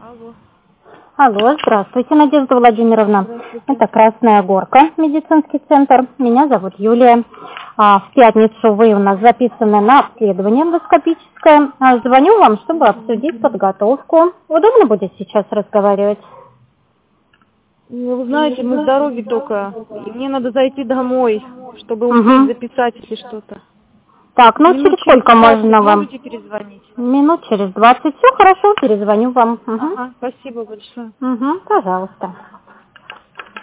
Алло. Алло, здравствуйте, Надежда Владимировна. Здравствуйте. Это Красная Горка, медицинский центр. Меня зовут Юлия. В пятницу вы у нас записаны на обследование эндоскопическое. Звоню вам, чтобы обсудить подготовку. Удобно будет сейчас разговаривать? Ну, вы знаете, мы с дороги только. И мне надо зайти домой, чтобы успеть записать, если что-то. Так, ну Минут через сколько 20 можно вам? можете перезвонить? Минут через 20. Все хорошо, перезвоню вам. Ага, спасибо большое. Пожалуйста.